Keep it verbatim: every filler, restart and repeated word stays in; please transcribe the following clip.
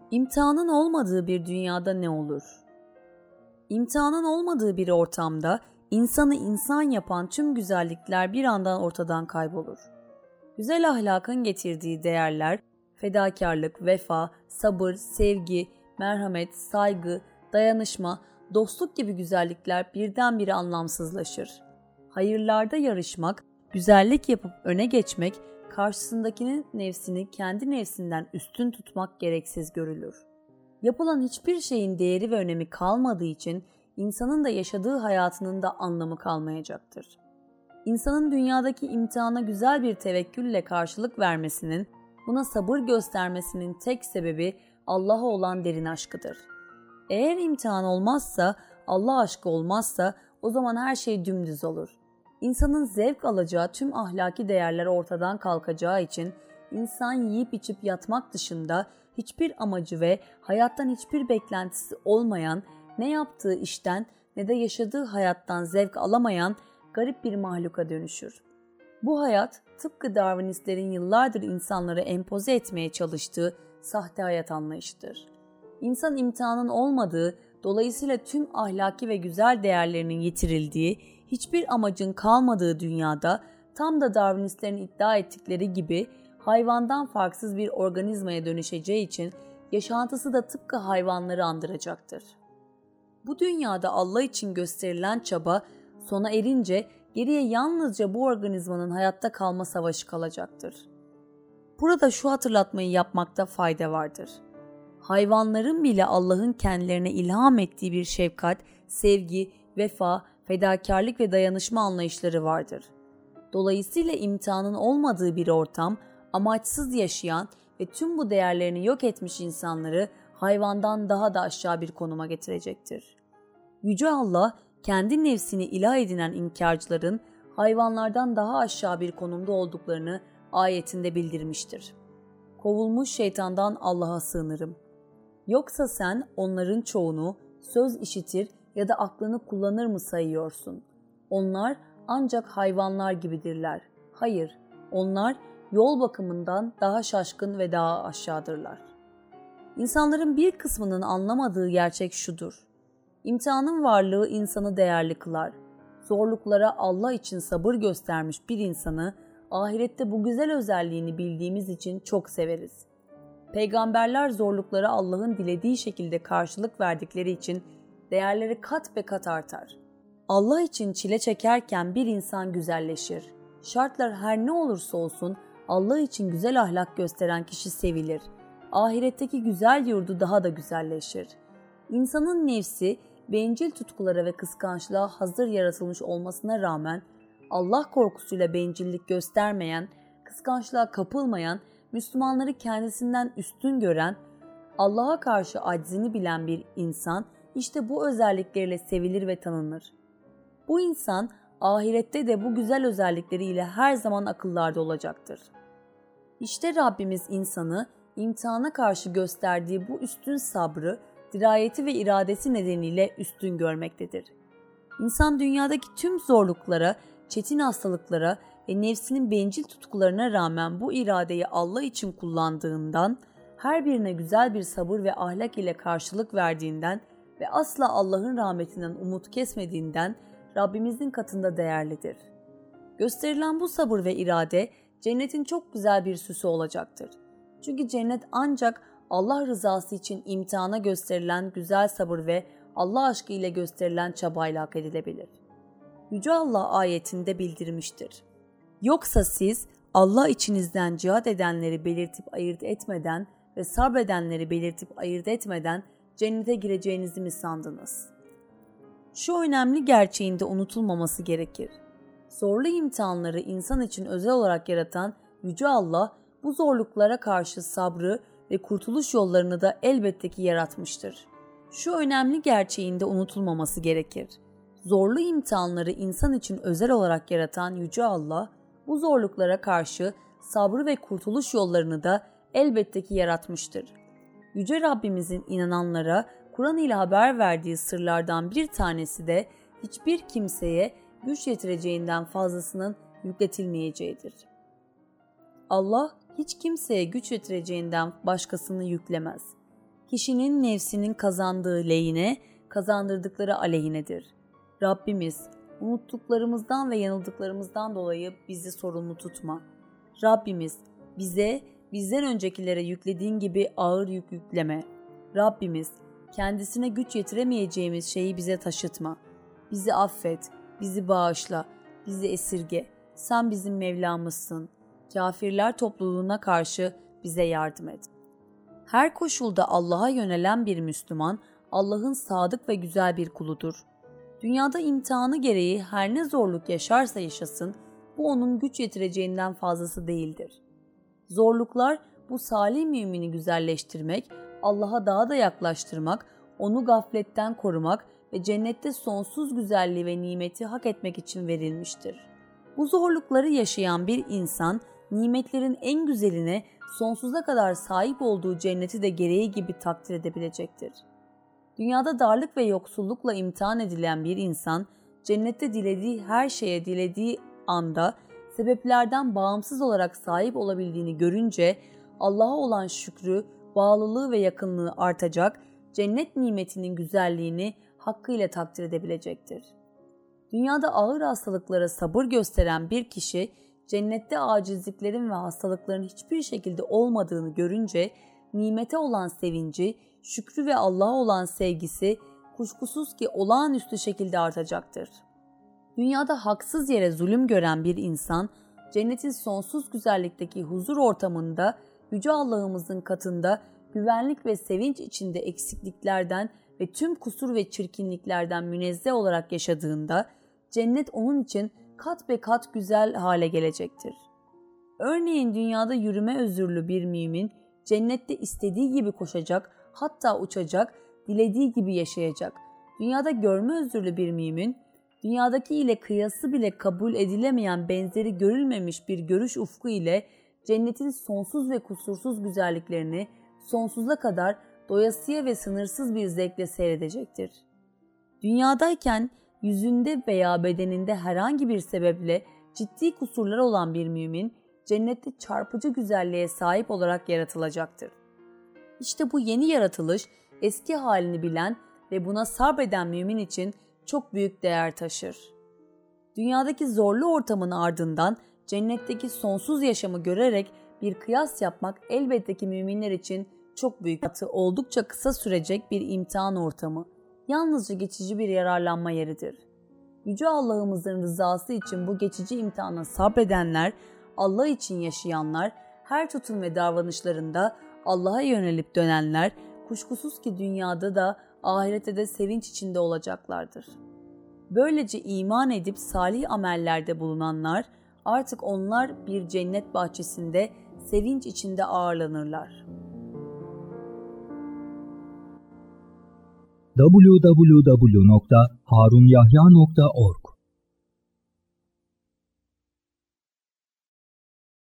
İmtihanın olmadığı bir dünyada ne olur? İmtihanın olmadığı bir ortamda insanı insan yapan tüm güzellikler bir anda ortadan kaybolur. Güzel ahlakın getirdiği değerler, fedakarlık, vefa, sabır, sevgi, merhamet, saygı, dayanışma, dostluk gibi güzellikler birdenbire anlamsızlaşır. Hayırlarda yarışmak, güzellik yapıp öne geçmek, karşısındakinin nefsini kendi nefsinden üstün tutmak gereksiz görülür. Yapılan hiçbir şeyin değeri ve önemi kalmadığı için insanın da yaşadığı hayatının da anlamı kalmayacaktır. İnsanın dünyadaki imtihana güzel bir tevekkülle karşılık vermesinin, buna sabır göstermesinin tek sebebi Allah'a olan derin aşkıdır. Eğer imtihan olmazsa, Allah aşkı olmazsa o zaman her şey dümdüz olur. İnsanın zevk alacağı tüm ahlaki değerler ortadan kalkacağı için insan yiyip içip yatmak dışında hiçbir amacı ve hayattan hiçbir beklentisi olmayan, ne yaptığı işten ne de yaşadığı hayattan zevk alamayan garip bir mahluka dönüşür. Bu hayat tıpkı Darwinistlerin yıllardır insanlara empoze etmeye çalıştığı sahte hayat anlayışıdır. İnsan imtihanın olmadığı, dolayısıyla tüm ahlaki ve güzel değerlerinin yitirildiği, hiçbir amacın kalmadığı dünyada tam da Darwinistlerin iddia ettikleri gibi hayvandan farksız bir organizmaya dönüşeceği için yaşantısı da tıpkı hayvanları andıracaktır. Bu dünyada Allah için gösterilen çaba sona erince geriye yalnızca bu organizmanın hayatta kalma savaşı kalacaktır. Burada şu hatırlatmayı yapmakta fayda vardır. Hayvanların bile Allah'ın kendilerine ilham ettiği bir şefkat, sevgi, vefa, fedakarlık ve dayanışma anlayışları vardır. Dolayısıyla imtihanın olmadığı bir ortam, amaçsız yaşayan ve tüm bu değerlerini yok etmiş insanları hayvandan daha da aşağı bir konuma getirecektir. Yüce Allah, kendi nefsini ilah edinen inkarcıların hayvanlardan daha aşağı bir konumda olduklarını ayetinde bildirmiştir. Kovulmuş şeytandan Allah'a sığınırım. Yoksa sen onların çoğunu söz işitir ya da aklını kullanır mı sayıyorsun? Onlar ancak hayvanlar gibidirler. Hayır, onlar yol bakımından daha şaşkın ve daha aşağıdırlar. İnsanların bir kısmının anlamadığı gerçek şudur. İmtihanın varlığı insanı değerli kılar. Zorluklara Allah için sabır göstermiş bir insanı ahirette bu güzel özelliğini bildiğimiz için çok severiz. Peygamberler zorluklara Allah'ın dilediği şekilde karşılık verdikleri için değerleri kat be kat artar. Allah için çile çekerken bir insan güzelleşir. Şartlar her ne olursa olsun Allah için güzel ahlak gösteren kişi sevilir. Ahiretteki güzel yurdu daha da güzelleşir. İnsanın nefsi bencil tutkulara ve kıskançlığa hazır yaratılmış olmasına rağmen Allah korkusuyla bencillik göstermeyen, kıskançlığa kapılmayan, Müslümanları kendisinden üstün gören, Allah'a karşı aczini bilen bir insan işte bu özellikleriyle sevilir ve tanınır. Bu insan ahirette de bu güzel özellikleriyle her zaman akıllarda olacaktır. İşte Rabbimiz insanı imtihana karşı gösterdiği bu üstün sabrı, dirayeti ve iradesi nedeniyle üstün görmektedir. İnsan dünyadaki tüm zorluklara, çetin hastalıklara ve nefsinin bencil tutkularına rağmen bu iradeyi Allah için kullandığından, her birine güzel bir sabır ve ahlak ile karşılık verdiğinden ve asla Allah'ın rahmetinden umut kesmediğinden Rabbimizin katında değerlidir. Gösterilen bu sabır ve irade cennetin çok güzel bir süsü olacaktır. Çünkü cennet ancak Allah rızası için imtihana gösterilen güzel sabır ve Allah aşkı ile gösterilen çabayla hak edilebilir. Yüce Allah ayetinde bildirmiştir. Yoksa siz Allah içinizden cihat edenleri belirtip ayırt etmeden ve sabredenleri belirtip ayırt etmeden cennete gireceğinizi mi sandınız? Şu önemli gerçeğin de unutulmaması gerekir. Zorlu imtihanları insan için özel olarak yaratan Yüce Allah bu zorluklara karşı sabrı ve kurtuluş yollarını da elbette ki yaratmıştır. Şu önemli gerçeğin de unutulmaması gerekir. Zorlu imtihanları insan için özel olarak yaratan Yüce Allah, bu zorluklara karşı sabrı ve kurtuluş yollarını da elbette ki yaratmıştır. Yüce Rabbimizin inananlara Kur'an ile haber verdiği sırlardan bir tanesi de hiçbir kimseye güç yetireceğinden fazlasının yükletilmeyeceğidir. Allah hiç kimseye güç yetireceğinden başkasını yüklemez. kişinin nefsinin kazandığı lehine, kazandırdıkları aleyhinedir. Rabbimiz, unuttuklarımızdan ve yanıldıklarımızdan dolayı bizi sorumlu tutma. Rabbimiz, bize, bizden öncekilere yüklediğin gibi ağır yük yükleme. Rabbimiz, kendisine güç yetiremeyeceğimiz şeyi bize taşıtma. Bizi affet, bizi bağışla, bizi esirge. Sen bizim Mevlamızsın. Kafirler topluluğuna karşı bize yardım et. Her koşulda Allah'a yönelen bir Müslüman, Allah'ın sadık ve güzel bir kuludur. Dünyada imtihanı gereği her ne zorluk yaşarsa yaşasın, bu onun güç yetireceğinden fazlası değildir. Zorluklar bu salih mümini güzelleştirmek, Allah'a daha da yaklaştırmak, onu gafletten korumak ve cennette sonsuz güzelliği ve nimeti hak etmek için verilmiştir. Bu zorlukları yaşayan bir insan, nimetlerin en güzeline sonsuza kadar sahip olduğu cenneti de gereği gibi takdir edebilecektir. Dünyada darlık ve yoksullukla imtihan edilen bir insan, cennette dilediği her şeye dilediği anda sebeplerden bağımsız olarak sahip olabildiğini görünce Allah'a olan şükrü, bağlılığı ve yakınlığı artacak, cennet nimetinin güzelliğini hakkıyla takdir edebilecektir. Dünyada ağır hastalıklara sabır gösteren bir kişi, cennette acizliklerin ve hastalıkların hiçbir şekilde olmadığını görünce nimete olan sevinci, şükrü ve Allah'a olan sevgisi kuşkusuz ki olağanüstü şekilde artacaktır. Dünyada haksız yere zulüm gören bir insan, cennetin sonsuz güzellikteki huzur ortamında Yüce Allah'ımızın katında güvenlik ve sevinç içinde eksikliklerden ve tüm kusur ve çirkinliklerden münezzeh olarak yaşadığında cennet onun için kat be kat güzel hale gelecektir. Örneğin dünyada yürüme özürlü bir mümin cennette istediği gibi koşacak, hatta uçacak, dilediği gibi yaşayacak. Dünyada görme özürlü bir mümin, dünyadaki ile kıyası bile kabul edilemeyen benzeri görülmemiş bir görüş ufku ile cennetin sonsuz ve kusursuz güzelliklerini sonsuza kadar doyasıya ve sınırsız bir zevkle seyredecektir. Dünyadayken yüzünde veya bedeninde herhangi bir sebeple ciddi kusurlar olan bir mümin, cennette çarpıcı güzelliğe sahip olarak yaratılacaktır. İşte bu yeni yaratılış, eski halini bilen ve buna sabreden mümin için çok büyük değer taşır. Dünyadaki zorlu ortamın ardından cennetteki sonsuz yaşamı görerek bir kıyas yapmak elbette ki müminler için çok büyük, oldukça kısa sürecek bir imtihan ortamı, yalnızca geçici bir yararlanma yeridir. Yüce Allah'ımızın rızası için bu geçici imtihana sabredenler, Allah için yaşayanlar, her tutum ve davranışlarında Allah'a yönelip dönenler, kuşkusuz ki dünyada da ahirette de sevinç içinde olacaklardır. Böylece iman edip salih amellerde bulunanlar, artık onlar bir cennet bahçesinde sevinç içinde ağırlanırlar. double-u double-u double-u nokta harunyahya nokta org